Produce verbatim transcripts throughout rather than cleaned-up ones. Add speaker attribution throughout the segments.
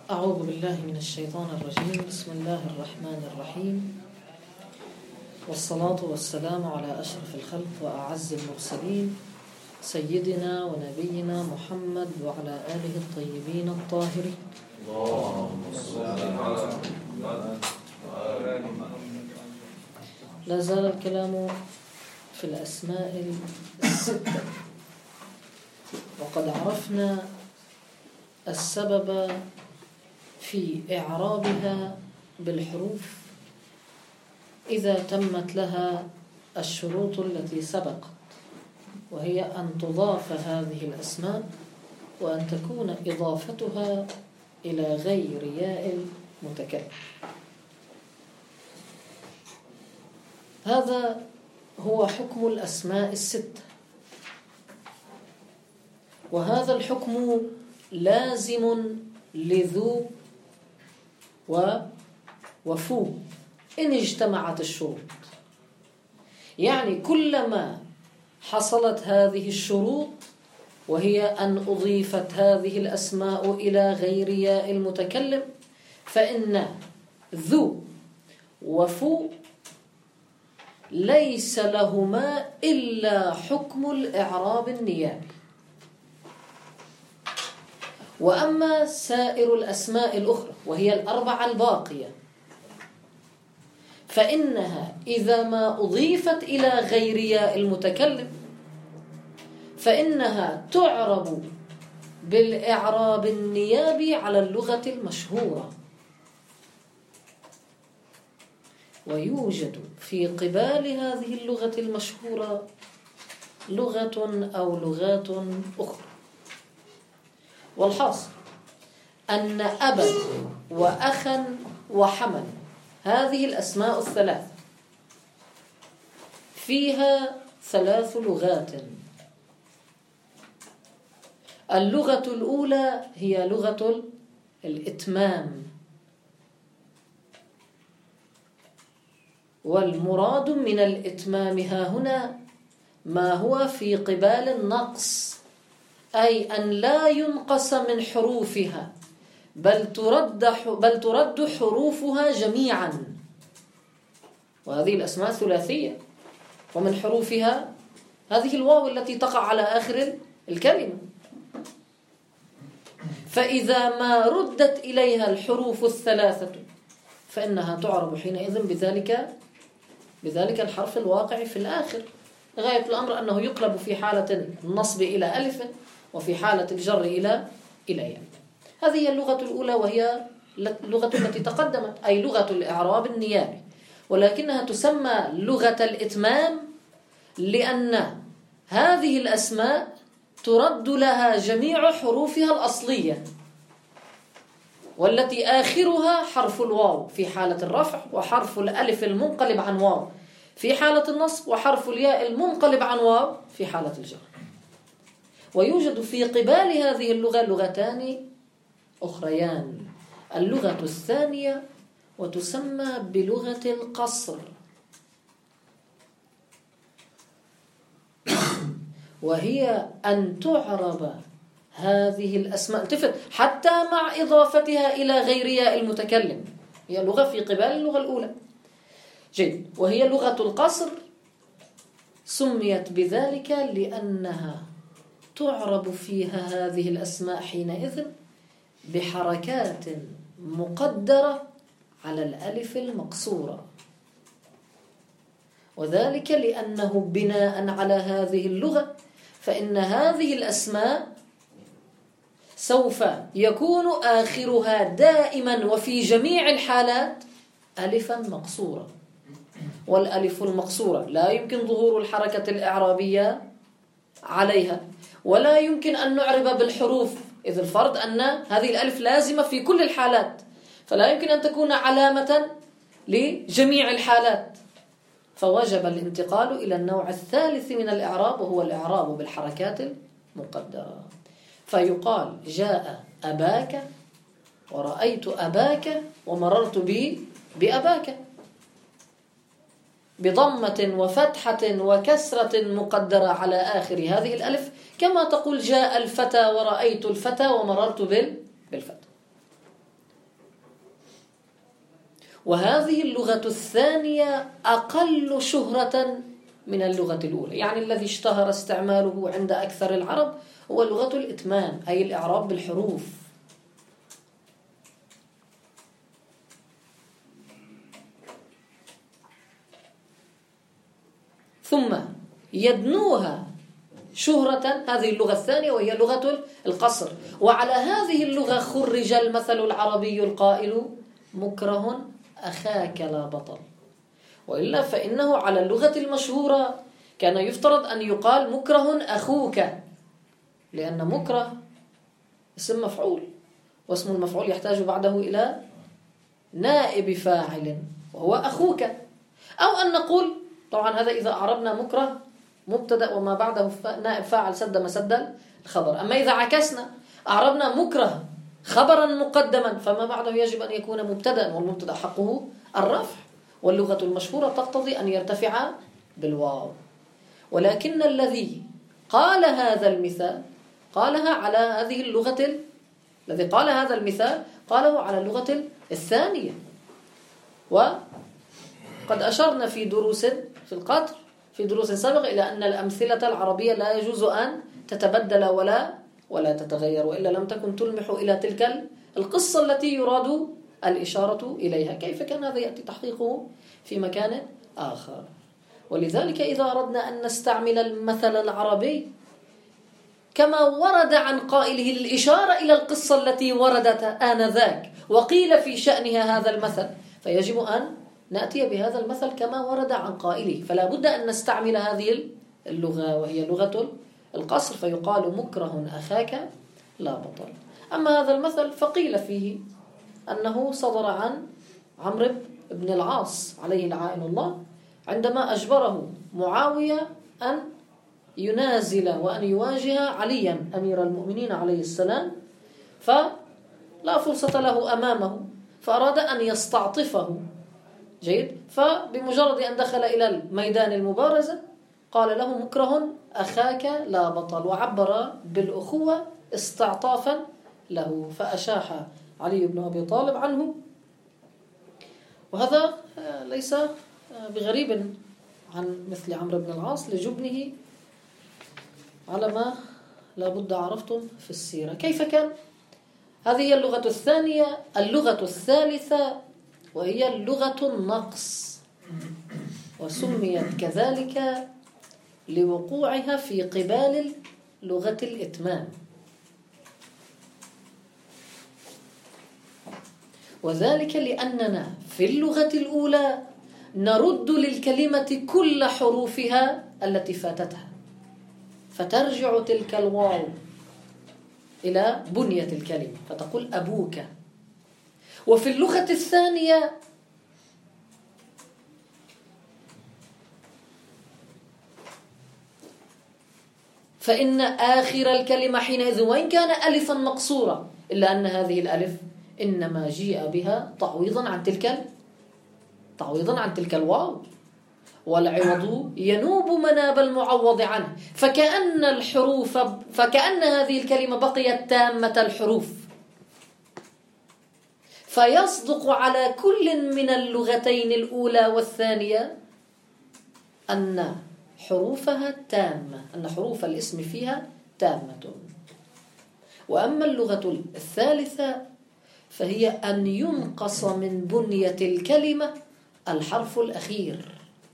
Speaker 1: أعوذ بالله من الشيطان الرجيم. بسم الله الرحمن الرحيم، والصلاة والسلام على أشرف الخلق وأعز المرسلين سيدنا ونبينا محمد وعلى آله الطيبين الطاهرين. لا زال الكلام في الأسماء الستة، وقد عرفنا السبب في إعرابها بالحروف إذا تمت لها الشروط التي سبقت، وهي أن تضاف هذه الأسماء وأن تكون إضافتها إلى غير ياء المتكلم. هذا هو حكم الأسماء الستة، وهذا الحكم لازم لذو وفو إن اجتمعت الشروط. يعني كلما حصلت هذه الشروط، وهي أن أضيفت هذه الأسماء إلى غير ياء المتكلم، فإن ذو وفو ليس لهما إلا حكم الإعراب النيابي. وأما سائر الأسماء الأخرى وهي الأربعة الباقية، فإنها إذا ما أضيفت إلى غير ياء المتكلم فإنها تعرب بالإعراب النيابي على اللغة المشهورة. ويوجد في قبال هذه اللغة المشهورة لغة أو لغات أخرى. والحاصل أن أبا وأخا وحما هذه الأسماء الثلاث فيها ثلاث لغات. اللغة الأولى هي لغة الإتمام، والمراد من الإتمام ها هنا ما هو في قبال النقص، أي أن لا ينقص من حروفها بل ترد بل ترد حروفها جميعا. وهذه الأسماء ثلاثية، ومن حروفها هذه الواو التي تقع على آخر الكلمة. فإذا ما ردت إليها الحروف الثلاثة فإنها تعرب حينئذ بذلك بذلك الحرف الواقع في الآخر. غاية الأمر أنه يقلب في حالة النصب إلى ألف، وفي حالة الجر إلى إلى ياء. هذه هي اللغة الأولى، وهي اللغة التي تقدمت، أي لغة الإعراب النيابي، ولكنها تسمى لغة الإتمام لأن هذه الأسماء ترد لها جميع حروفها الأصلية، والتي آخرها حرف الواو في حالة الرفع، وحرف الألف المنقلب عن واو في حالة النصب، وحرف الياء المنقلب عن واو في حالة الجر. ويوجد في قبال هذه اللغة لغتان أخريان. اللغة الثانية وتسمى بلغة القصر، وهي أن تعرب هذه الأسماء التفت حتى مع إضافتها إلى غير ياء المتكلم. هي لغة في قبال اللغة الأولى. جيد. وهي لغة القصر، سميت بذلك لأنها تعرب فيها هذه الأسماء حينئذ بحركات مقدرة على الألف المقصورة، وذلك لأنه بناء على هذه اللغة فإن هذه الأسماء سوف يكون آخرها دائما وفي جميع الحالات ألفا مقصورة. والألف المقصورة لا يمكن ظهور الحركة الإعرابية عليها، ولا يمكن أن نعرب بالحروف، إذ الفرض أن هذه الألف لازمة في كل الحالات، فلا يمكن أن تكون علامة لجميع الحالات. فوجب الانتقال إلى النوع الثالث من الإعراب، وهو الإعراب بالحركات المقدرة. فيقال جاء أباك، ورأيت أباك، ومررت بي بأباك، بضمة وفتحة وكسرة مقدرة على آخر هذه الألف، كما تقول جاء الفتى ورأيت الفتى ومررت بالفتى. وهذه اللغة الثانية أقل شهرة من اللغة الأولى، يعني الذي اشتهر استعماله عند أكثر العرب هو لغة الإتمام، أي الإعراب بالحروف. ثم يدنوها شهرة هذه اللغة الثانية وهي لغة القصر. وعلى هذه اللغة خرج المثل العربي القائل مكره أخاك لا بطل. وإلا فإنه على اللغة المشهورة كان يفترض أن يقال مكره أخوك، لأن مكره اسم مفعول، واسم المفعول يحتاج بعده إلى نائب فاعل وهو أخوك. أو أن نقول طبعا هذا إذا أعربنا مكره مبتدأ وما بعده نائب فاعل سد مسد الخبر. أما إذا عكسنا أعربنا مكره خبرا مقدما فما بعده يجب أن يكون مبتدأ، والمبتدأ حقه الرفع، واللغة المشهورة تقتضي أن يرتفع بالواو. ولكن الذي قال هذا المثال قالها على هذه اللغة ال... الذي قال هذا المثال قاله على اللغة الثانية. وقد أشرنا في دروس في القطر في دروس سابقة إلى أن الأمثلة العربية لا يجوز أن تتبدل ولا ولا تتغير، وإلا لم تكن تلمح إلى تلك القصة التي يراد الإشارة إليها. كيف كان هذا يأتي تحقيقه في مكان آخر؟ ولذلك إذا أردنا أن نستعمل المثل العربي كما ورد عن قائله الإشارة إلى القصة التي وردت آنذاك وقيل في شأنها هذا المثل، فيجب أن نأتي بهذا المثل كما ورد عن قائله. فلا بد أن نستعمل هذه اللغة وهي لغة القصر، فيقال مكره أخاك لا بطل. أما هذا المثل فقيل فيه أنه صدر عن عمرو بن العاص عليه لعائن الله عندما أجبره معاوية أن ينازل وأن يواجه عليا أمير المؤمنين عليه السلام، فلا فرصة له أمامه فأراد أن يستعطفه. جيد. فبمجرد أن دخل إلى الميدان المبارزة قال له مكره أخاك لا بطل، وعبر بالأخوة استعطافا له، فأشاح علي بن أبي طالب عنه. وهذا ليس بغريب عن مثل عمرو بن العاص لجبنه على ما لابد عرفتم في السيرة. كيف كان؟ هذه هي اللغة الثانية. اللغة الثالثة وهي لغة النقص، وسميت كذلك لوقوعها في قبال لغة الإتمام، وذلك لأننا في اللغة الأولى نرد للكلمة كل حروفها التي فاتتها، فترجع تلك الواو إلى بنية الكلمة فتقول أبوك. وفي اللغة الثانية فإن آخر الكلمة حينئذ وإن كان ألفا مقصورة إلا أن هذه الألف إنما جيء بها تعويضا عن تلك تعويضا عن تلك الواو، والعوض ينوب مناب المعوض عنه، فكأن الحروف فكأن هذه الكلمة بقيت تامة الحروف، فيصدق على كل من اللغتين الأولى والثانية أن حروفها تامة، أن حروف الاسم فيها تامة. وأما اللغة الثالثة فهي أن ينقص من بنية الكلمة الحرف الأخير،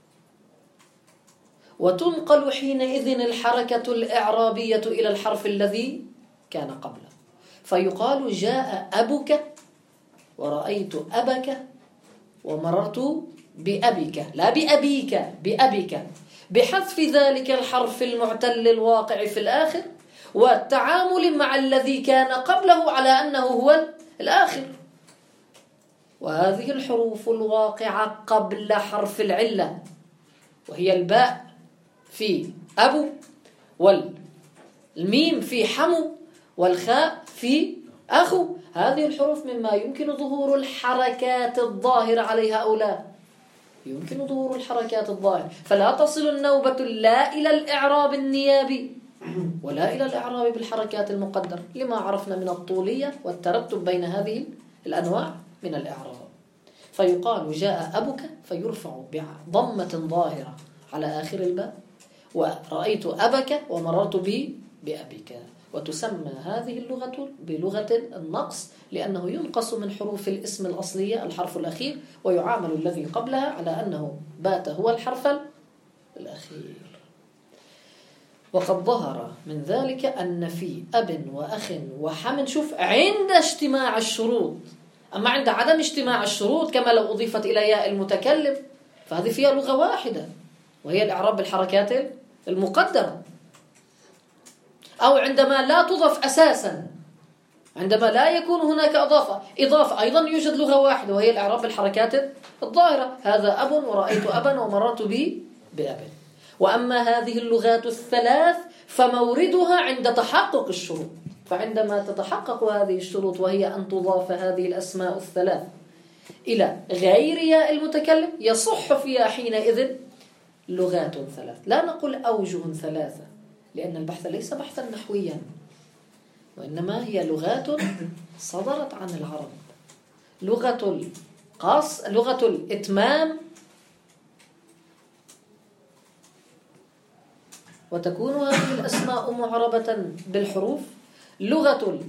Speaker 1: وتنقل حينئذ الحركة الإعرابية إلى الحرف الذي كان قبله، فيقال جاء أبك ورأيت أبك ومررت بأبك، لا بأبيك، بأبك، بحذف ذلك الحرف المعتل الواقع في الآخر والتعامل مع الذي كان قبله على أنه هو الآخر. وهذه الحروف الواقعة قبل حرف العلة وهي الباء في أبو، والميم في حمو، والخاء في أخو، هذه الحروف مما يمكن ظهور الحركات الظاهرة عليها أو لا، يمكن ظهور الحركات الظاهرة، فلا تصل النوبة لا إلى الإعراب النيابي ولا إلى الإعراب بالحركات المقدرة، لما عرفنا من الطولية والترتب بين هذه الأنواع من الإعراب. فيقال جاء أبك فيرفع بضمة ظاهرة على آخر الباء، ورأيت أبك ومررت به بأبك. وتسمى هذه اللغة بلغة النقص لأنه ينقص من حروف الاسم الأصلية الحرف الأخير، ويعامل الذي قبلها على أنه بات هو الحرف الأخير. وقد ظهر من ذلك أن في أب وأخ وحم، شوف، عند اجتماع الشروط. أما عند عدم اجتماع الشروط كما لو أضيفت إلى ياء المتكلم فهذه فيها لغة واحدة وهي الإعراب بالحركات المقدرة. أو عندما لا تضف أساسا، عندما لا يكون هناك إضافة إضافة أيضا يوجد لغة واحدة وهي الإعراب بالحركات الظاهرة. هذا أب ورأيت أبا ومررت به بأب. وأما هذه اللغات الثلاث فموردها عند تحقق الشروط. فعندما تتحقق هذه الشروط وهي أن تضاف هذه الأسماء الثلاث إلى غير ياء المتكلم يصح فيها حينئذ لغات ثلاث. لا نقول أوجه ثلاثة لأن البحث ليس بحثا نحويا، وإنما هي لغات صدرت عن العرب، لغة القص، لغة الإتمام، وتكون هذه الأسماء معربة بالحروف، لغة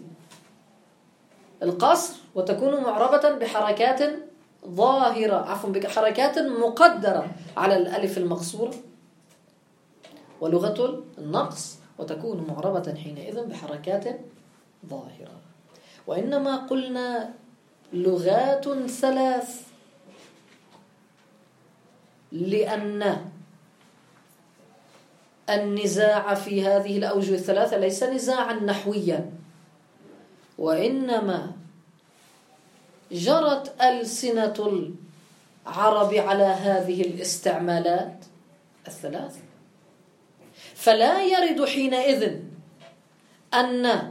Speaker 1: القصر وتكون معربة بحركات ظاهرة، عفوا بحركات مقدرة على الألف المقصورة، ولغة النقص وتكون معربة حينئذ بحركات ظاهرة. وإنما قلنا لغات ثلاث لأن النزاع في هذه الأوجه الثلاثة ليس نزاعا نحويا، وإنما جرت ألسنة العرب على هذه الاستعمالات الثلاث، فلا يرد حينئذ أن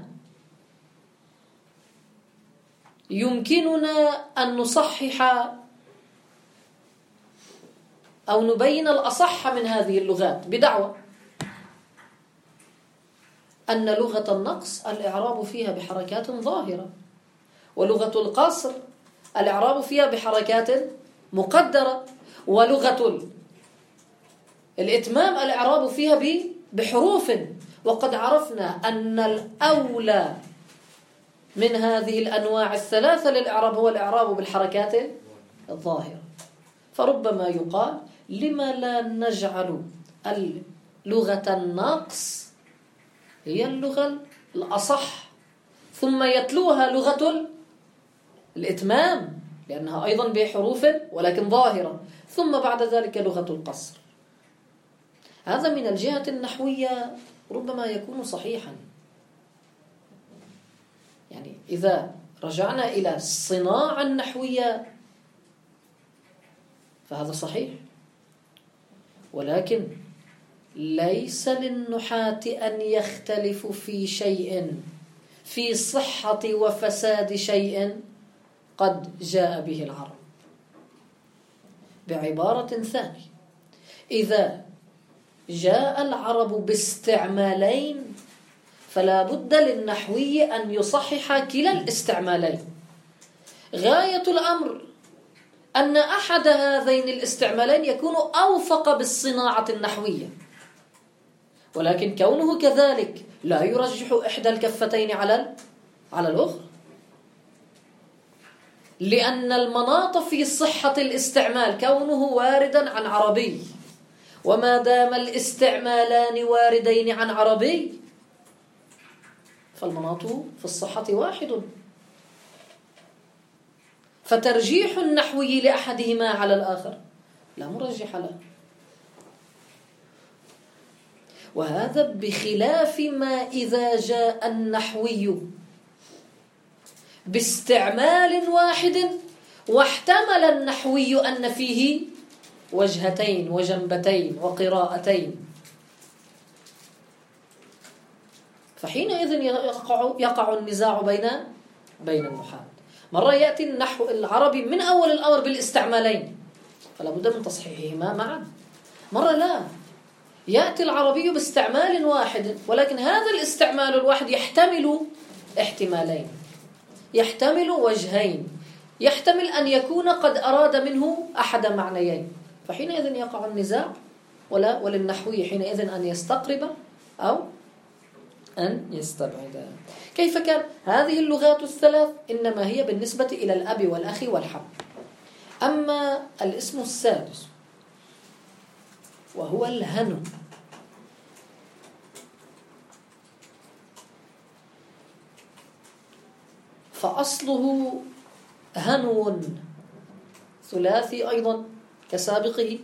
Speaker 1: يمكننا أن نصحح أو نبين الأصح من هذه اللغات بدعوى أن لغة النقص الإعراب فيها بحركات ظاهرة، ولغة القصر الإعراب فيها بحركات مقدرة، ولغة الإتمام الإعراب فيها بحروف. وقد عرفنا أن الأولى من هذه الأنواع الثلاثة للإعراب هو الإعراب بالحركات الظاهرة. فربما يقال لما لا نجعل لغة النقص هي اللغة الأصح ثم يتلوها لغة الإتمام لأنها أيضا بحروف ولكن ظاهرة، ثم بعد ذلك لغة القصر. هذا من الجهة النحوية ربما يكون صحيحا، يعني إذا رجعنا إلى الصناعة النحوية فهذا صحيح، ولكن ليس للنحاة أن يختلفوا في شيء، في صحة وفساد شيء قد جاء به العرب. بعبارة ثانية، إذا جاء العرب باستعمالين فلا بد للنحوي أن يصحح كلا الاستعمالين. غاية الأمر أن أحد هذين الاستعمالين يكون أوفق بالصناعة النحوية، ولكن كونه كذلك لا يرجح إحدى الكفتين على على الأخرى، لأن المناط في صحة الاستعمال كونه واردا عن عربي، وما دام الاستعمالان واردين عن عربي فالمناط في الصحة واحد، فترجيح النحوي لأحدهما على الآخر لا مرجح له. وهذا بخلاف ما إذا جاء النحوي باستعمال واحد واحتمل النحوي أن فيه وجهتين وجنبتين وقراءتين، فحينئذ يقع, يقع النزاع بين بين النحاة. مرة يأتي النحو العربي من أول الأمر بالاستعمالين فلا بد من تصحيحهما معا، مرة لا، يأتي العربي باستعمال واحد ولكن هذا الاستعمال الواحد يحتمل احتمالين، يحتمل وجهين، يحتمل أن يكون قد أراد منه أحد معنيين، فحينئذ يقع النزاع، ولا وللنحوي حينئذ أن يستقرب أو أن يستبعد. كيف كان؟ هذه اللغات الثلاث إنما هي بالنسبة إلى الأب والأخ والحم. أما الاسم السادس وهو الهنو، فأصله هنو ثلاثي أيضا كسابقه،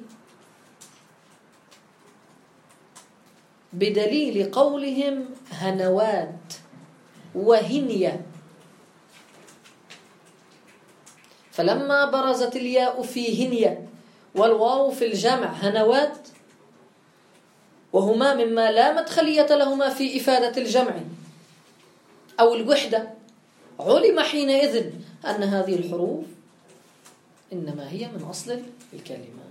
Speaker 1: بدليل قولهم هنوات وهنية، فلما برزت الياء في هنية والواو في الجمع هنوات، وهما مما لا مدخلية لهما في إفادة الجمع أو الوحدة، علم حينئذ أن هذه الحروف إنما هي من أصل الكلمة،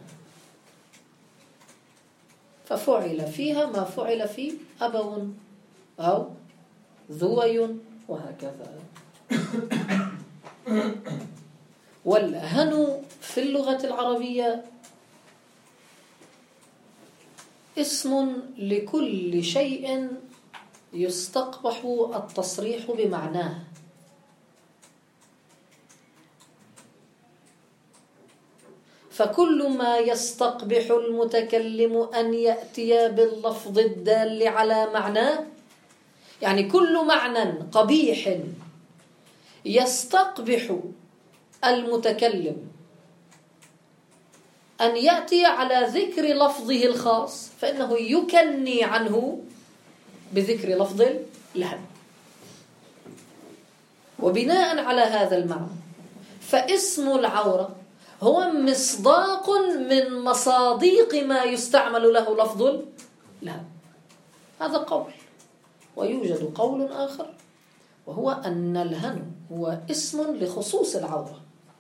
Speaker 1: ففعل فيها ما فعل في أبو أو ذوي وهكذا. والهنو في اللغة العربية اسم لكل شيء يستقبح التصريح بمعناه، فكل ما يستقبح المتكلم أن يأتي باللفظ الدال على معناه، يعني كل معنى قبيح يستقبح المتكلم أن يأتي على ذكر لفظه الخاص، فإنه يكني عنه بذكر لفظ الهم. وبناء على هذا المعنى فاسم العورة هو مصداق من مصاديق ما يستعمل له لفظ الهم. هذا قول. ويوجد قول آخر وهو أن الهنو هو اسم لخصوص العورة،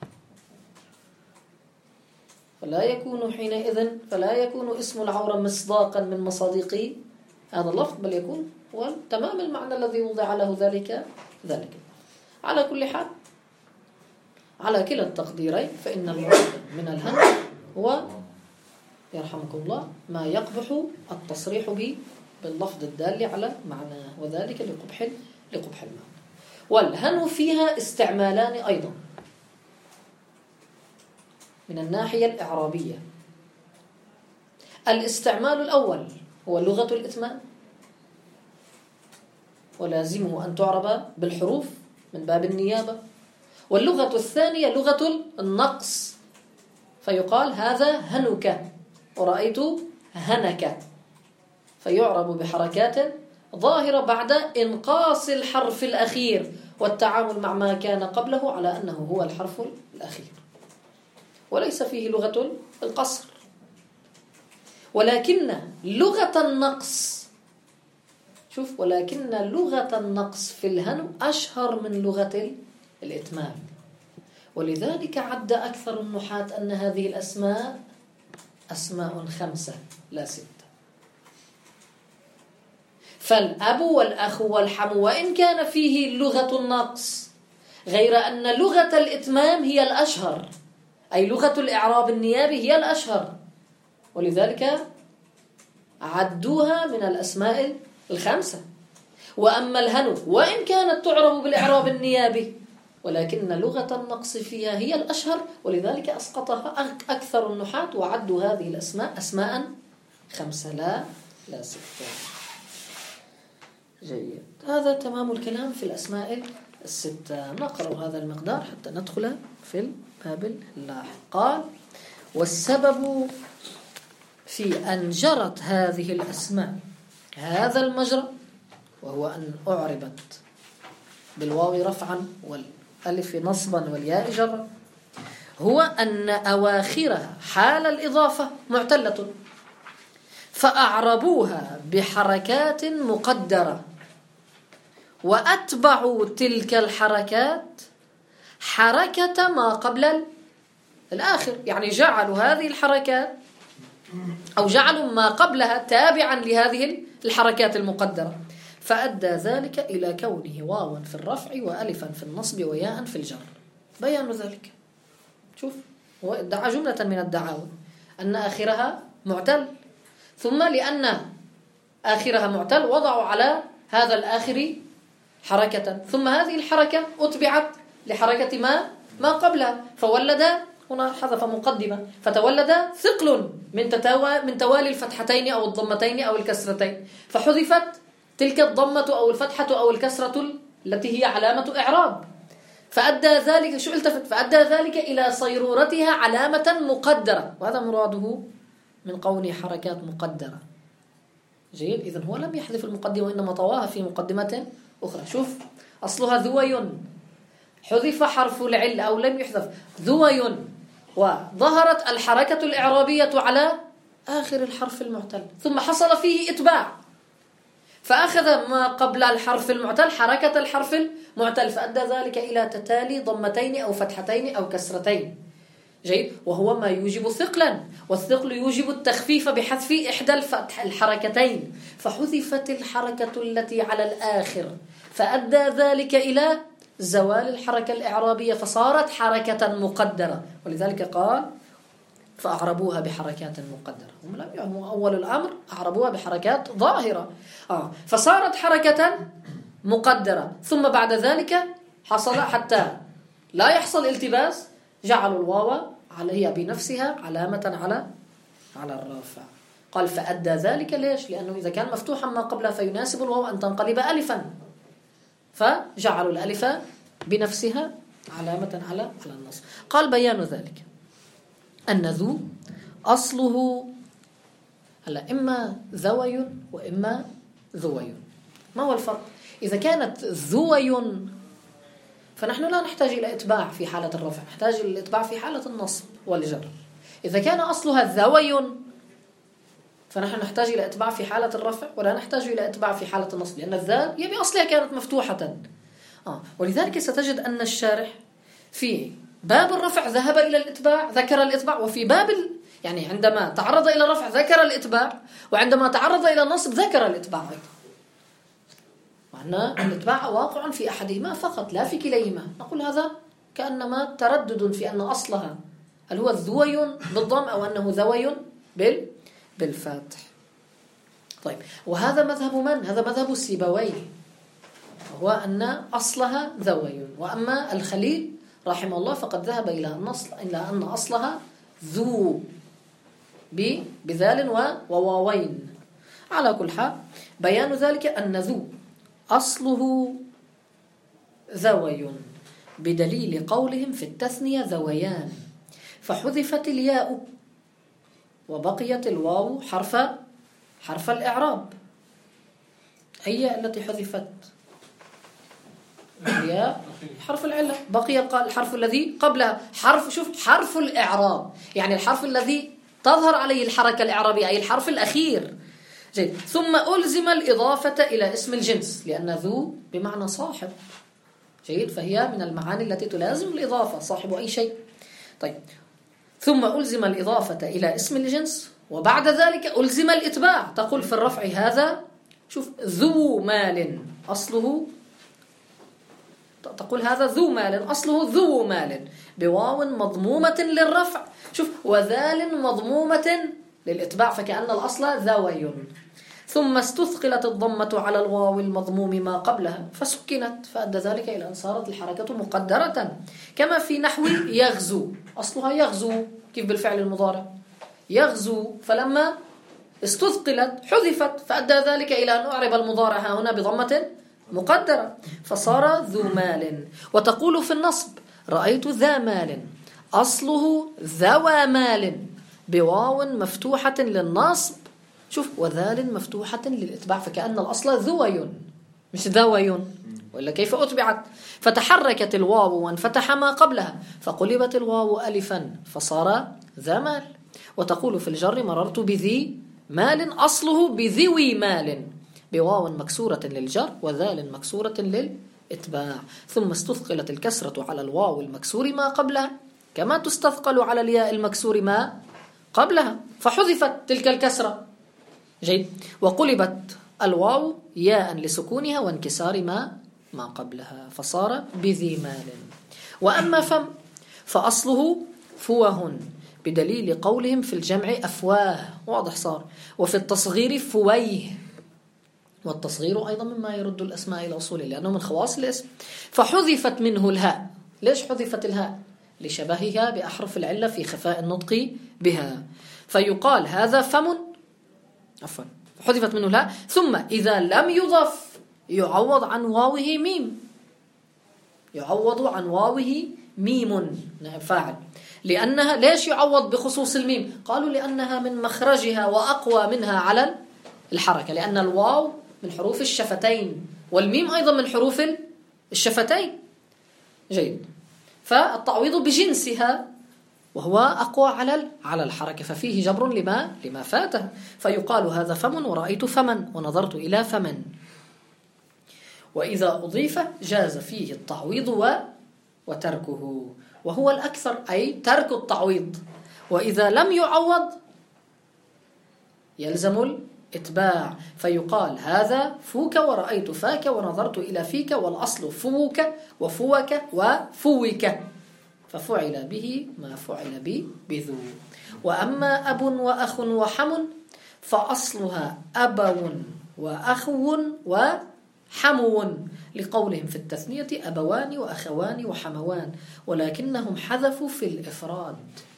Speaker 1: فلا يكون حينئذ فلا يكون اسم العورة مصداقا من مصاديق هذا اللفظ، بل يكون هو تمام المعنى الذي وضع له ذلك ذلك. على كل حال، على كلا التقديرين فإن المراد من الهنو هو يرحمكم الله ما يقبح التصريح به باللفظ الدال على معناه، وذلك لقبح لقبح المعنى. والهنو فيها استعمالان أيضا من الناحية الإعرابية. الاستعمال الأول هو لغة الإتمام، ولازمه أن تعرب بالحروف من باب النيابة. واللغة الثانية لغة النقص، فيقال هذا هنك ورأيت هنك، فيعرب بحركات ظاهرة بعد إنقاص الحرف الأخير والتعامل مع ما كان قبله على أنه هو الحرف الأخير، وليس فيه لغة القصر. ولكن لغة النقص، شوف، ولكن لغة النقص في الهنو أشهر من لغة الإتمام، ولذلك عد أكثر النحاة أن هذه الأسماء أسماء خمسة لا ستة. فالأب والأخ والحم وإن كان فيه لغة النقص، غير أن لغة الإتمام هي الأشهر، أي لغة الإعراب النيابي هي الأشهر، ولذلك عدوها من الأسماء الخمسة. وأما الهنو وإن كانت تعرب بالإعراب النيابي، ولكن لغة النقص فيها هي الأشهر، ولذلك أسقطها أكثر النحاة وعدوا هذه الأسماء أسماء خمسة لا لا ستة. جيد، هذا تمام الكلام في الأسماء الستة. نقرأ هذا المقدار حتى ندخل في الباب اللاحق. قال: والسبب في أن جرت هذه الأسماء هذا المجرى، وهو أن أعربت بالواو رفعا والألف نصبا والياء جرا، هو أن أواخرها حال الإضافة معتلة، فأعربوها بحركات مقدرة، وأتبعوا تلك الحركات حركة ما قبل الآخر، يعني جعلوا هذه الحركات أو جعلوا ما قبلها تابعا لهذه الحركات المقدرة، فأدى ذلك إلى كونه واوا في الرفع وألفا في النصب وياء في الجر. بيان ذلك. شوف، هو ادعى جملة من الدعاوى أن آخرها معتل، ثم لأن آخرها معتل وضعوا على هذا الآخر حركة، ثم هذه الحركة أتبعت لحركة ما ما قبلها، فولد، هنا حذف مقدمة، فتولد ثقل من تتاوى من توالي الفتحتين أو الضمتين أو الكسرتين، فحذفت تلك الضمة أو الفتحة أو الكسرة التي هي علامة إعراب، فأدى ذلك شو التفت فأدى ذلك إلى صيرورتها علامة مقدرة، وهذا مراده من قوله حركات مقدرة. جيد، إذن هو لم يحذف المقدمة وإنما طواها في مقدمة أخرى. شوف، أصلها ذوي، حذف حرف العل أو لم يحذف ذوي، وظهرت الحركة الإعرابية على آخر الحرف المعتل، ثم حصل فيه إتباع، فأخذ ما قبل الحرف المعتل حركة الحرف المعتل، فأدى ذلك إلى تتالي ضمتين أو فتحتين أو كسرتين. جيد، وهو ما يوجب ثقلا، والثقل يوجب التخفيف بحذف إحدى الفتح الحركتين، فحذفت الحركة التي على الآخر، فأدى ذلك إلى زوال الحركة الإعرابية، فصارت حركة مقدرة، ولذلك قال فأعربوها بحركات مقدرة. هم لم يعلموا أول الأمر، أعربوها بحركات ظاهرة، آه فصارت حركة مقدرة، ثم بعد ذلك حصل حتى لا يحصل التباس جعلوا الواو عليها بنفسها علامة على على الرافع. قال فأدى ذلك، ليش؟ لأنه إذا كان مفتوحا ما قبلها فيناسب الواو أن تنقلب ألفا، فجعلوا الألف بنفسها علامة على على النصب. قال بيان ذلك أن ذو أصله هلا إما ذوي وإما ذوي. ما هو الفرق؟ إذا كانت ذوي فنحن لا نحتاج إلى إتباع في حالة الرفع، نحتاج إلى الإتباع في حالة النصب والجر. إذا كان أصلها ذوي فنحن نحتاج إلى إتباع في حالة الرفع ولا نحتاج إلى إتباع في حالة النصب، لأن الذال هي بأصلها كانت مفتوحة. آه. ولذلك ستجد أن الشارح في باب الرفع ذهب إلى الإتباع، ذكر الإتباع، وفي باب ال... يعني عندما تعرض إلى الرفع ذكر الإتباع، وعندما تعرض إلى النصب ذكر الإتباع أيضا. معنى الإتباع واقع في أحدهما فقط لا في كليهما. نقول هذا كأنما تردد في أن أصلها هل هو ذوي بالضم أو أنه ذوي بال... بالفاتح. طيب، وهذا مذهب من؟ هذا مذهب السيبويه، وهو أن أصلها ذوي. وأما الخليل رحمه الله فقد ذهب إلى النص إلى أن أصلها ذو بذال وواوين. على كل حال بيان ذلك أن ذو أصله ذوي بدليل قولهم في التثنية ذويان، فحذفت الياء وبقيت الواو حرف حرف الإعراب. هي التي حذفت هي حرف العلة، بقي الحرف الذي قبلها حرف شوف حرف الإعراب، يعني الحرف الذي تظهر عليه الحركة الإعرابية، أي الحرف الأخير. جيد. ثم ألزم الإضافة إلى اسم الجنس، لأن ذو بمعنى صاحب. جيد، فهي من المعاني التي تلازم الإضافة، صاحب أي شيء. طيب، ثم ألزم الإضافة إلى اسم الجنس، وبعد ذلك ألزم الإتباع. تقول في الرفع هذا شوف ذو مال أصله، تقول هذا ذو مال أصله ذو مال بواو مضمومة للرفع، شوف وذال مضمومة للإتباع، فكأن الأصل ذوي. ثم استثقلت الضمة على الواو المضموم ما قبلها فسكنت، فأدى ذلك إلى أن صارت الحركة مقدرة، كما في نحو يغزو، أصلها يغزو كيف بالفعل المضارع يغزو، فلما استثقلت حذفت، فأدى ذلك إلى أن أعرب المضارع هنا بضمة مقدرة فصار ذو مال. وتقول في النصب رأيت ذا مال أصله ذوى مال بواو مفتوحة للنصب، شوف وذال مفتوحة للإتباع، فكأن الأصل ذوي مش ذوي، وإلا كيف أتبعت؟ فتحركت الواو وانفتح ما قبلها فقلبت الواو ألفا فصار ذا مال. وتقول في الجر مررت بذي مال أصله بذوي مال بواو مكسورة للجر وذال مكسورة للإتباع، ثم استثقلت الكسرة على الواو المكسور ما قبلها كما تستثقل على الياء المكسور ما قبلها، فحذفت تلك الكسرة. جيد. وقلبت الواو ياء لسكونها وانكسار ما ما قبلها فصار بذي مال. وأما فم فأصله فوه بدليل قولهم في الجمع أفواه، واضح صار، وفي التصغير فويه، والتصغير أيضا مما يرد الأسماء إلى أصوله لأنه من خواص الاسم. فحذفت منه الهاء. ليش حذفت الهاء؟ لشبهها بأحرف العلة في خفاء النطق بها، فيقال هذا فم، عفوا حذفت منه الهاء. ثم إذا لم يضف يعوض عن واوه ميم، يعوض عن واوه ميم فاعل. لأنها ليش يعوض بخصوص الميم؟ قالوا لأنها من مخرجها وأقوى منها على الحركة، لأن الواو من حروف الشفتين والميم أيضا من حروف الشفتين. جيد، فالتعويض بجنسها وهو أقوى على على الحركة، ففيه جبر لما لما فاته، فيقال هذا فم ورأيت فمن ونظرت إلى فمن. وإذا أضيف جاز فيه التعويض و وتركه، وهو الأكثر، أي ترك التعويض. وإذا لم يعوض يلزم الإتباع، فيقال هذا فوك ورأيت فاك ونظرت إلى فيك، والأصل فوك وفوك وفوك، ففعل به ما فعل به بذو. وأما أب وأخ وحم فأصلها أبو وأخو وحمو، لقولهم في التثنية أبوان وأخوان وحموان، ولكنهم حذفوا في الإفراد.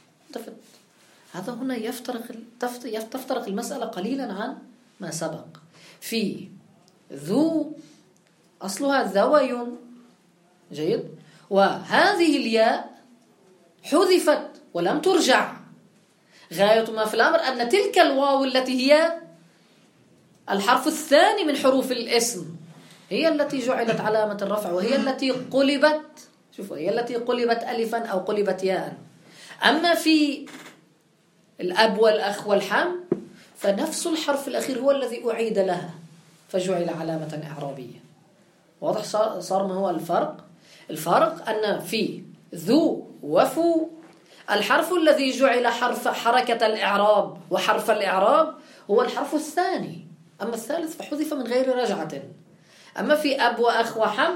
Speaker 1: هذا هنا يفترق تفترق المسألة قليلا عن ما سبق. في ذو أصلها ذوي، جيد، وهذه الياء حذفت ولم ترجع. غاية ما في الأمر أن تلك الواو التي هي الحرف الثاني من حروف الاسم هي التي جعلت علامة الرفع، وهي التي قلبت، شوفوا، هي التي قلبت ألفا أو قلبت ياء. أما في الأب والأخ والحم فنفس الحرف الأخير هو الذي أعيد لها فجعل علامة إعرابية. واضح صار ما هو الفرق؟ الفرق أن في ذو وفو الحرف الذي جعل حرف حركة الإعراب وحرف الإعراب هو الحرف الثاني، أما الثالث فحذف من غير رجعة. أما في أب وأخ وحم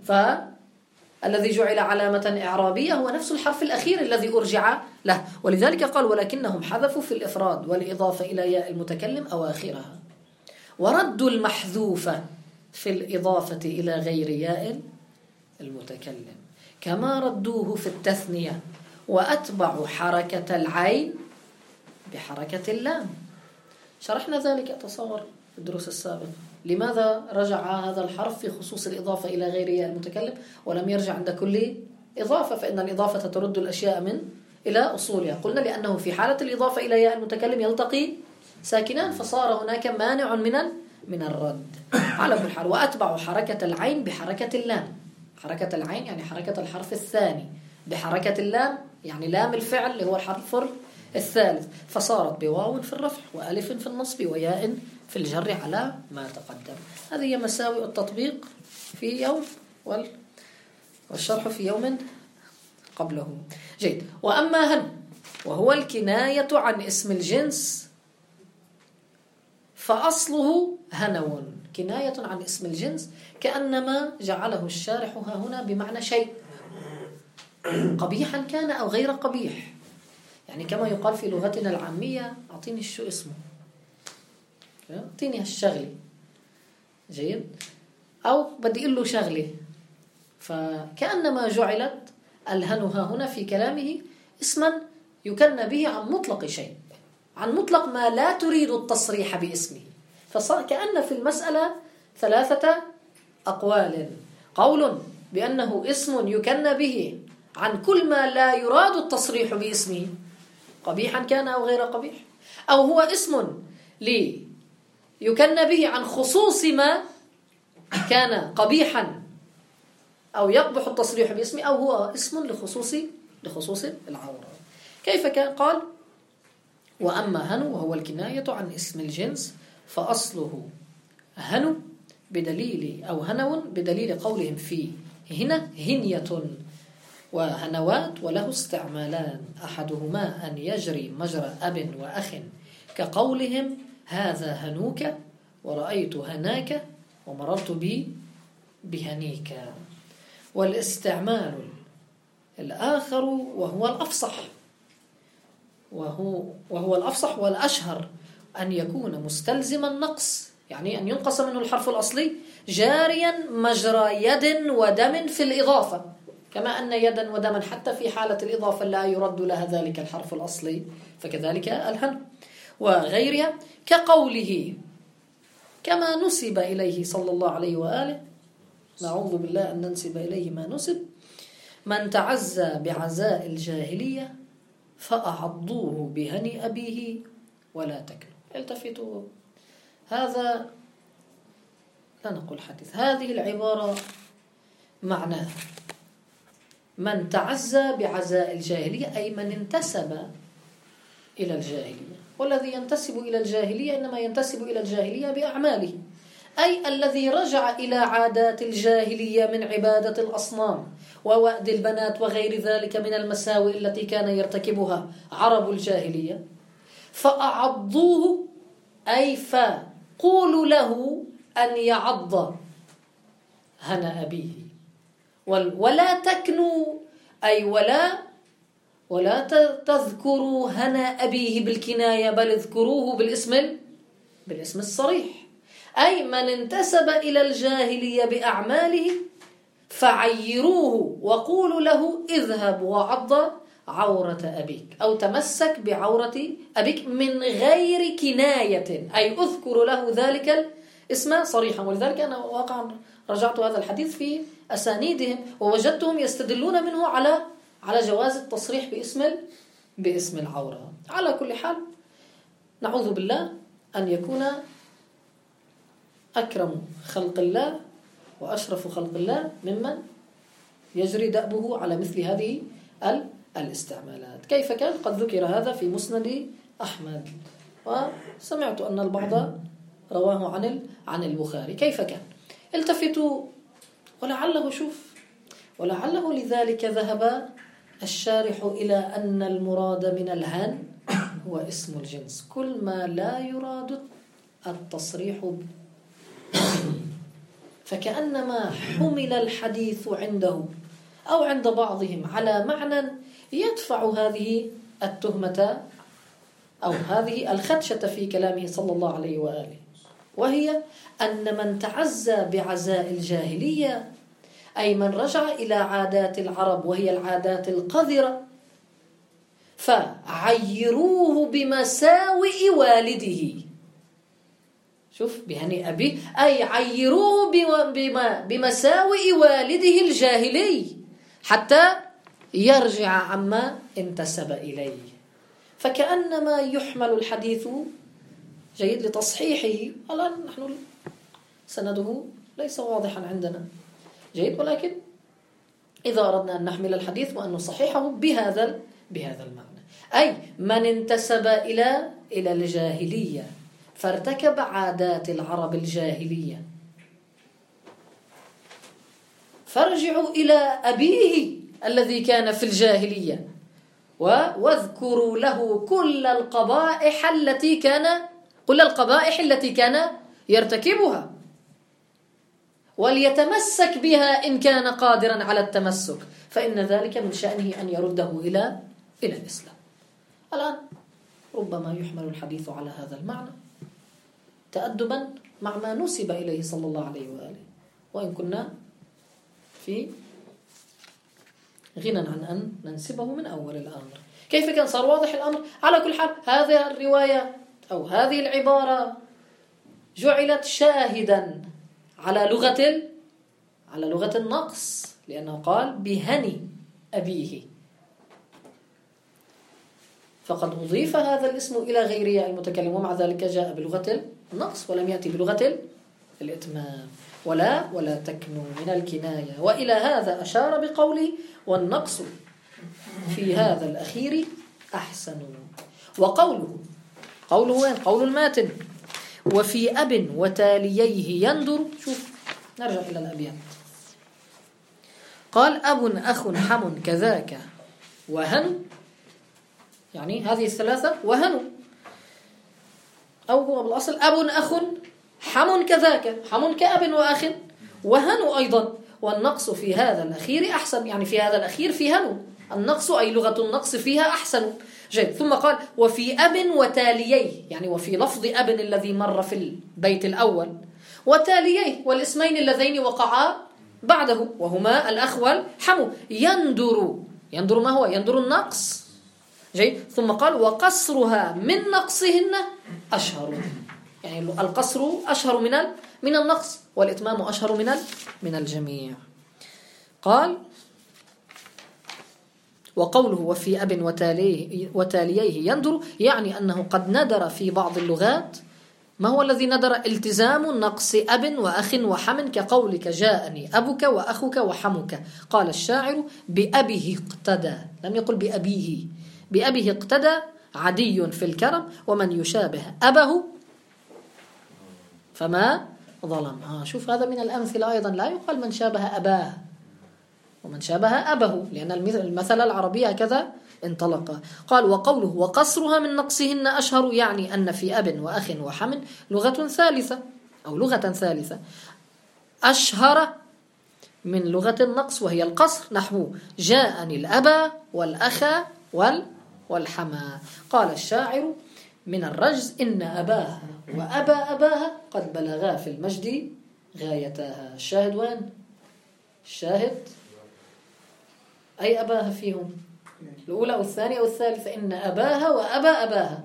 Speaker 1: فالذي جعل علامة إعرابية هو نفس الحرف الأخير الذي أرجع له، ولذلك قال ولكنهم حذفوا في الإفراد والإضافة إلى ياء المتكلم أواخرها، وردوا المحذوفة في الإضافة إلى غير ياء المتكلم، كما ردوه في التثنية وأتبعوا حركة العين بحركة اللام. شرحنا ذلك أتصور في الدروس السابقة. لماذا رجع هذا الحرف في خصوص الإضافة إلى غير ياء المتكلم ولم يرجع عند كل إضافة؟ فإن الإضافة ترد الأشياء من إلى أصولها. قلنا لأنه في حالة الإضافة إلى ياء المتكلم يلتقي ساكنان، فصار هناك مانع من من الرد. على كل حال، وأتبعوا حركة العين بحركة اللام. حركة العين يعني حركة الحرف الثاني، بحركة اللام يعني لام الفعل اللي هو الحرف الثالث، فصارت بواو في الرفع وألف في النصب وياء في الجر على ما تقدم. هذه هي مساوئ التطبيق في يوم والشرح في يوم قبله. جيد. وأما هن وهو الكناية عن اسم الجنس فأصله هنو، كناية عن اسم الجنس، كأنما جعله الشارح ها هنا بمعنى شيء قبيحا كان أو غير قبيح، يعني كما يقال في لغتنا العامية أعطيني شو اسمه، أعطيني هالشغلي، جيد، أو بدي أقول له شغلي، فكأنما جعلت الهن ها هنا في كلامه اسما يكنى به عن مطلق شيء، عن مطلق ما لا تريد التصريح باسمه. فصار كأن في المسألة ثلاثة أقوال: قول بأنه اسم يكنى به عن كل ما لا يراد التصريح باسمه قبيحا كان أو غير قبيح، أو هو اسم لي يكنى به عن خصوص ما كان قبيحا أو يقبح التصريح باسمه، أو هو اسم لخصوص لخصوص العورة. كيف كان؟ قال: وأما هنو وهو الكناية عن اسم الجنس فأصله هنو بدليل أو هنو بدليل قولهم فيه هنا هنية وهنوات، وله استعمالان: أحدهما أن يجري مجرى أب وأخ، كقولهم هذا هنوك ورأيت هناك ومررت بي بهنيك. والاستعمال الآخر وهو الأفصح وهو, وهو الأفصح والأشهر أن يكون مستلزم النقص، يعني أن ينقص منه الحرف الأصلي جاريا مجرى يد ودم في الإضافة، كما أن يدا ودما حتى في حالة الإضافة لا يرد لها ذلك الحرف الأصلي، فكذلك الهن وغيرها، كقوله كما نسب إليه صلى الله عليه وآله، نعوذ بالله أن ننسب إليه ما نسب: من تعزى بعزاء الجاهلية فأعضوه بهني أبيه ولا تكلوا. التفتوا، هذا لا نقول حديث، هذه العبارة معناها من تعزى بعزاء الجاهلية أي من انتسب إلى الجاهلية، والذي ينتسب إلى الجاهلية إنما ينتسب إلى الجاهلية بأعماله، أي الذي رجع إلى عادات الجاهلية من عبادة الأصنام ووأد البنات وغير ذلك من المساوئ التي كان يرتكبها عرب الجاهلية، فأعضوه أي فقولوا له أن يعض هنا أبيه، ولا تكنوا أي ولا ولا تذكروا هنا أبيه بالكناية، بل اذكروه بالاسم بالاسم الصريح، أي من انتسب إلى الجاهلية بأعماله فعيروه وقولوا له اذهب وعض عورة أبيك أو تمسك بعورة أبيك من غير كناية، أي أذكر له ذلك الاسم صريحا. ولذلك أنا واقعا رجعت هذا الحديث في أسانيدهم ووجدتهم يستدلون منه على على جواز التصريح باسم باسم العورة. على كل حال نعوذ بالله أن يكون أكرم خلق الله وأشرف خلق الله ممن يجري دأبه على مثل هذه الاستعمالات. كيف كان؟ قد ذكر هذا في مسند أحمد، وسمعت أن البعض رواه عن عن البخاري. كيف كان؟ التفتوا، ولعله شوف ولعله لذلك ذهب الشارح إلى أن المراد من الهن هو اسم الجنس، كل ما لا يراد التصريح به، فكأنما حمل الحديث عنده أو عند بعضهم على معنى يدفع هذه التهمة أو هذه الخدشة في كلامه صلى الله عليه وآله، وهي أن من تعزى بعزاء الجاهلية أي من رجع إلى عادات العرب وهي العادات القذرة فعيروه بمساوئ والده. شوف بهني أبي أي عيروه بمساوئ والده الجاهلي حتى يرجع عما انتسب إليه، فكأنما يحمل الحديث جيد لتصحيحه. الآن نحن سنده ليس واضحا عندنا جيد، ولكن إذا أردنا أن نحمل الحديث وأن نصححه بهذا بهذا المعنى، أي من انتسب إلى إلى الجاهلية فارتكب عادات العرب الجاهلية فارجعوا إلى أبيه الذي كان في الجاهلية واذكروا له كل القبائح التي كان كل القبائح التي كان يرتكبها وليتمسك بها إن كان قادرا على التمسك، فإن ذلك من شأنه أن يرده إلى إلى الإسلام. الآن ربما يحمل الحديث على هذا المعنى تأدبا مع ما نسب إليه صلى الله عليه وآله، وإن كنا في غنى عن أن ننسبه من أول الأمر. كيف كان صار واضح الأمر؟ على كل حال هذه الرواية أو هذه العبارة جعلت شاهدا على لغة على لغة النقص، لأنه قال بهني أبيه، فقد أضيف هذا الاسم إلى غيره المتكلم، ومع ذلك جاء بلغة النقص ولم يأتي بلغة الإتمام. ولا ولا تكنوا من الكناية. وإلى هذا أشار بقوله والنقص في هذا الأخير أحسن. وقوله قوله وين؟ قول الماتن وفي أب وتاليه يندر. شوف نرجع إلى الأبيات. قال أب أخ حم كذاك وهن، يعني هذه الثلاثة وهنوا، أو هو بالأصل أب أخ حم كذاك، حم كأب وأخ، وهنوا أيضا، والنقص في هذا الأخير أحسن، يعني في هذا الأخير في هنوا، النقص أي لغة النقص فيها أحسن. جيد. ثم قال وفي أب وتاليه، يعني وفي لفظ أب الذي مر في البيت الأول، وتاليه والاسمين اللذين وقعا بعده وهما الأخ والحمو. يندر، يندر ما هو؟ يندر النقص. جيد. ثم قال وقصرها من نقصهن أشهر، يعني القصر أشهر من من النقص، والإتمام أشهر من من الجميع. قال وقوله وفي أب وتاليه, وتاليه يندر، يعني أنه قد ندر في بعض اللغات. ما هو الذي ندر؟ التزام نقص أب وأخ وحم، كقولك جاءني أبك وأخك وحمك. قال الشاعر بأبيه اقتدى، لم يقل بأبيه، بأبيه اقتدى عدي في الكرم، ومن يشابه أبه فما ظلم. آه شوف هذا من الأمثلة أيضا، لا يقال من شابه أباه ومن شابه أبه، لأن المثل العربي هكذا انطلق. قال وقوله وقصرها من نقصهن أشهر، يعني أن في أب وأخ وحم لغة ثالثة أو لغة ثالثة أشهر من لغة النقص، وهي القصر، نحو جاءني الأبا والأخ والحما. قال الشاعر من الرجز إن أباها وأبا أباها قد بلغا في المجد غايتها. الشاهد وين؟ الشاهد أي أباها فيهم؟ الأولى أو الثانية أو الثالثة؟ إن أباها وأبا أباها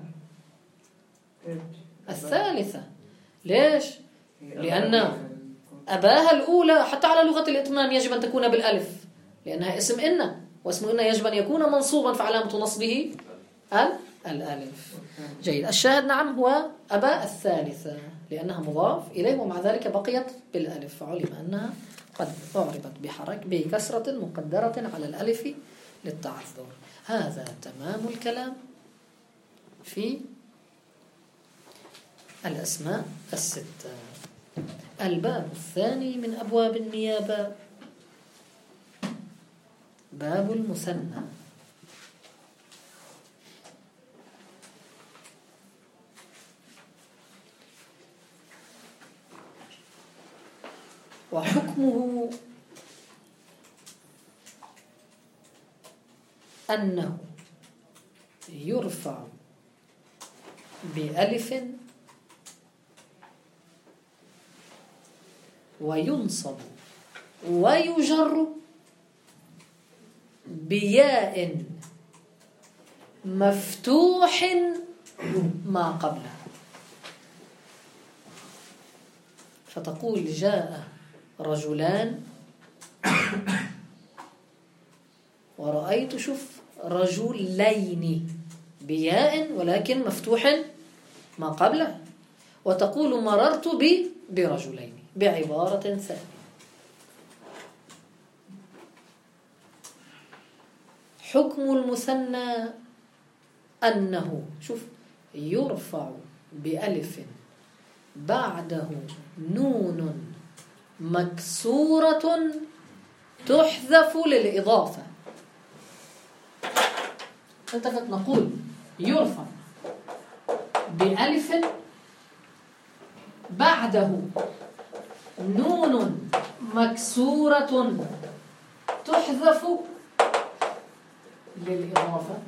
Speaker 1: الثالثة. ليش؟ لأن أباها الأولى حتى على لغة الإتمام يجب أن تكون بالألف، لأنها اسم إن، واسم إن يجب أن يكون منصوبا، فعلامة نصبه الألف. جيد. الشاهد نعم هو أبا الثالثة، لأنها مضاف إليه ومع ذلك بقيت بالألف، فعلم أنها قد أعربت بحرك بكسرة مقدرة على الألف للتعذر. هذا تمام الكلام في الأسماء الستة. الباب الثاني من أبواب النيابة باب المثنى. وحكمه أنه يرفع بألف وينصب ويجر بياء مفتوح ما قبله. فتقول جاء رجلان ورأيت شوف رجلين بياء ولكن مفتوح ما قبله، وتقول مررت برجلين بعبارة ثانية. حكم المثنى أنه شوف يرفع بألف بعده نون مكسورة تحذف للإضافة. نقول يرفع بألف بعده نون مكسورة تحذف للإضافة،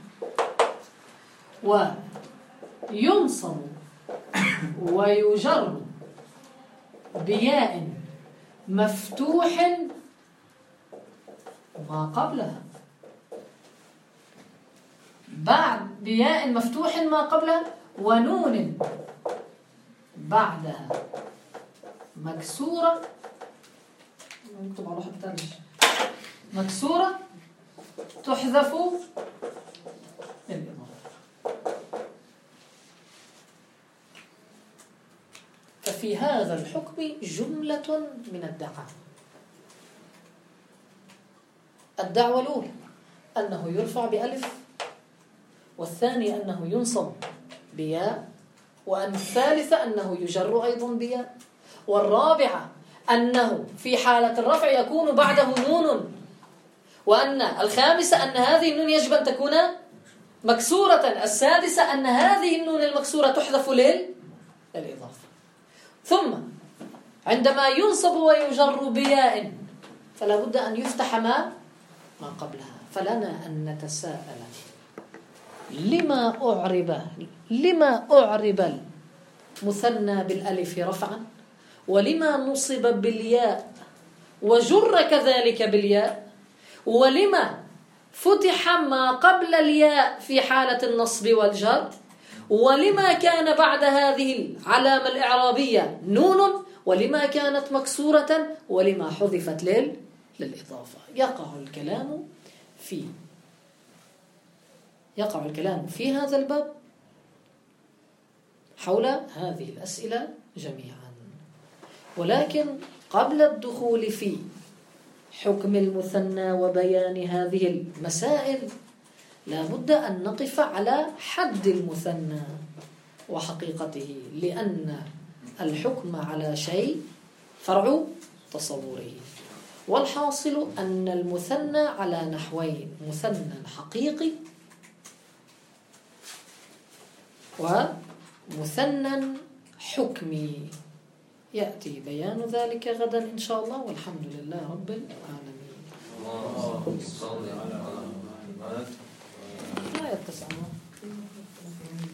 Speaker 1: وينصب ويجر بياء مفتوح ما قبلها، بعد بياء مفتوح ما قبلها ونون بعدها مكسورة، نكتب على لوحة الثلج، مكسورة تحذف الإضافة. ففي هذا الحكم جملة من الدعوة. الدعوة الأولى أنه يرفع بألف، والثانية أنه ينصب بياء، وأن الثالثة أنه يجر أيضا بياء، والرابعة أنه في حالة الرفع يكون بعده نون، وأن الخامسة أن هذه النون يجب أن تكون مكسورة، السادسة أن هذه النون المكسورة تحذف للإضافة. ثم عندما ينصب ويجر بياء فلا بد أن يفتح ما ما قبلها. فلنا أن نتساءل لما أعرب لما أعرب المثنى بالألف رفعا، ولما نصب بالياء وجر كذلك بالياء، ولما فتح ما قبل الياء في حالة النصب والجر، ولما كان بعد هذه العلامة الإعرابية نون، ولما كانت مكسورة، ولما حذفت لل للإضافة. يقع الكلام في يقع الكلام في هذا الباب حول هذه الأسئلة جميعا. ولكن قبل الدخول في حكم المثنى وبيان هذه المسائل لا بد أن نقف على حد المثنى وحقيقته، لأن الحكم على شيء فرع تصوره. والحاصل أن المثنى على نحوين: مثنى حقيقي ومثنى حكمي. يأتي بيان ذلك غدا إن شاء الله، والحمد لله رب العالمين. لا يتسع.